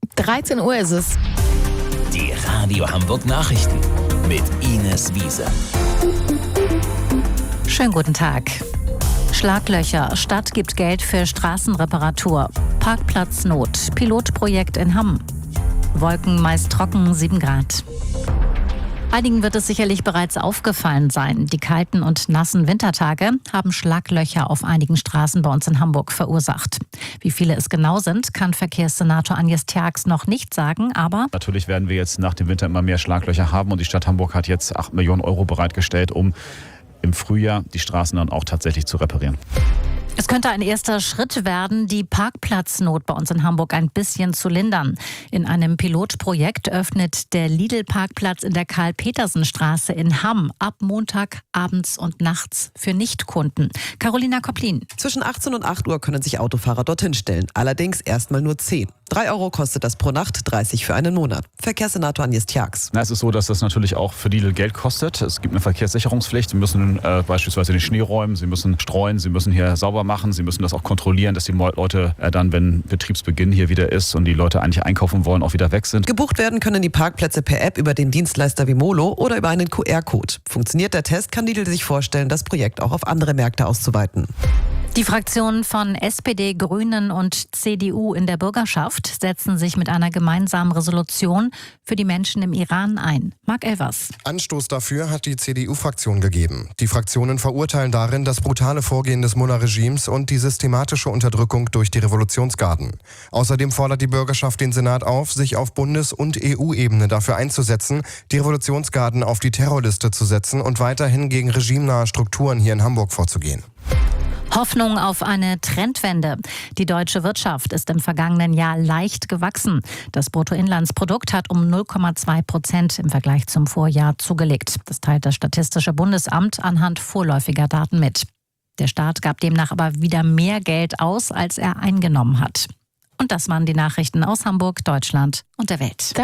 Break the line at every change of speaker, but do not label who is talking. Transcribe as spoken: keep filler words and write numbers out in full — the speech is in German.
dreizehn Uhr ist es.
Die Radio Hamburg Nachrichten mit Ines Wiese.
Schönen guten Tag. Schlaglöcher. Stadt gibt Geld für Straßenreparatur. Parkplatznot. Pilotprojekt in Hamm. Wolken meist trocken, sieben Grad. Einigen wird es sicherlich bereits aufgefallen sein. Die kalten und nassen Wintertage haben Schlaglöcher auf einigen Straßen bei uns in Hamburg verursacht. Wie viele es genau sind, kann Verkehrssenator Agnes Tjax noch nicht sagen, aber...
Natürlich werden wir jetzt nach dem Winter immer mehr Schlaglöcher haben und die Stadt Hamburg hat jetzt acht Millionen Euro bereitgestellt, um im Frühjahr die Straßen dann auch tatsächlich zu reparieren.
Es könnte ein erster Schritt werden, die Parkplatznot bei uns in Hamburg ein bisschen zu lindern. In einem Pilotprojekt öffnet der Lidl-Parkplatz in der Karl-Petersen-Straße in Hamm ab Montag abends und nachts für Nichtkunden. Carolina Kopplin.
Zwischen achtzehn und acht Uhr können sich Autofahrer dorthin stellen. Allerdings erstmal nur zehn. Drei Euro kostet das pro Nacht, dreißig für einen Monat. Verkehrssenator Agnes Tjax.
Na, es ist so, dass das natürlich auch für Lidl Geld kostet. Es gibt eine Verkehrssicherungspflicht. Sie müssen äh, beispielsweise den Schnee räumen, sie müssen streuen, sie müssen hier sauber machen, sie müssen das auch kontrollieren, dass die Leute äh, dann, wenn Betriebsbeginn hier wieder ist und die Leute eigentlich einkaufen wollen, auch wieder weg sind.
Gebucht werden können die Parkplätze per App über den Dienstleister Vimolo oder über einen Q R-Code. Funktioniert der Test, kann Lidl sich vorstellen, das Projekt auch auf andere Märkte auszuweiten.
Die Fraktionen von S P D, Grünen und C D U in der Bürgerschaft setzen sich mit einer gemeinsamen Resolution für die Menschen im Iran ein. Marc Elvers.
Anstoß dafür hat die C D U-Fraktion gegeben. Die Fraktionen verurteilen darin das brutale Vorgehen des Mullah-Regimes und die systematische Unterdrückung durch die Revolutionsgarden. Außerdem fordert die Bürgerschaft den Senat auf, sich auf Bundes- und E U-Ebene dafür einzusetzen, die Revolutionsgarden auf die Terrorliste zu setzen und weiterhin gegen regimenahe Strukturen hier in Hamburg vorzugehen.
Hoffnung auf eine Trendwende. Die deutsche Wirtschaft ist im vergangenen Jahr leicht gewachsen. Das Bruttoinlandsprodukt hat um null Komma zwei Prozent im Vergleich zum Vorjahr zugelegt. Das teilt das Statistische Bundesamt anhand vorläufiger Daten mit. Der Staat gab demnach aber wieder mehr Geld aus, als er eingenommen hat. Und das waren die Nachrichten aus Hamburg, Deutschland und der Welt.